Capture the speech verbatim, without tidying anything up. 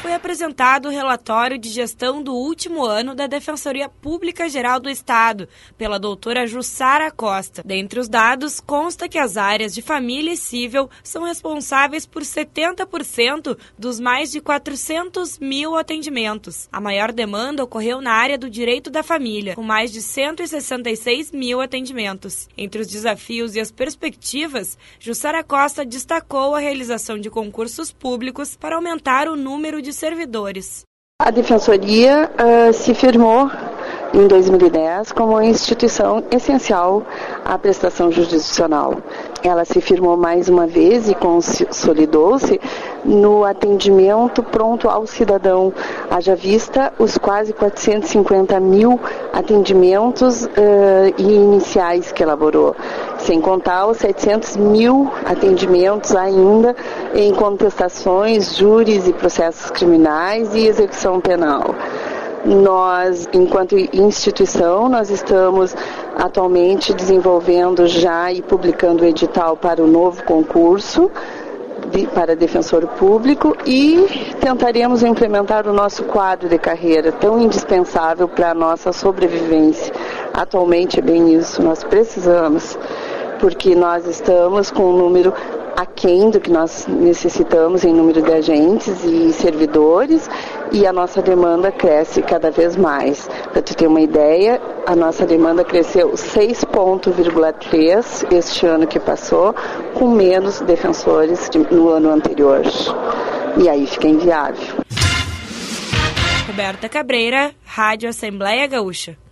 foi apresentado o relatório de gestão do último ano da Defensoria Pública Geral do Estado, pela doutora Jussara Costa. Dentre os dados, consta que as áreas de família e civil são responsáveis por setenta por cento dos mais de quatrocentos mil atendimentos. A maior demanda ocorreu na área do direito da família, com mais de cento e sessenta e seis mil atendimentos. Entre os desafios e as perspectivas, Jussara Costa destacou a realização de concursos públicos para aumentar o número de servidores. A Defensoria uh, se firmou em dois mil e dez como uma instituição essencial à prestação jurisdicional. Ela se firmou mais uma vez e consolidou-se no atendimento pronto ao cidadão, haja vista os quase quatrocentos e cinquenta mil atendimentos uh, iniciais que elaborou, sem contar os setecentos mil atendimentos ainda em contestações, júris e processos criminais e execução penal. Nós, enquanto instituição, nós estamos atualmente desenvolvendo já e publicando o edital para o novo concurso de, para defensor público e tentaremos implementar o nosso quadro de carreira tão indispensável para a nossa sobrevivência. Atualmente é bem isso, nós precisamos, porque nós estamos com um número aquém do que nós necessitamos em número de agentes e servidores e a nossa demanda cresce cada vez mais. Para tu ter uma ideia, a nossa demanda cresceu seis vírgula três por cento este ano que passou, com menos defensores de, no ano anterior. E aí fica inviável. Roberta Cabreira, Rádio Assembleia Gaúcha.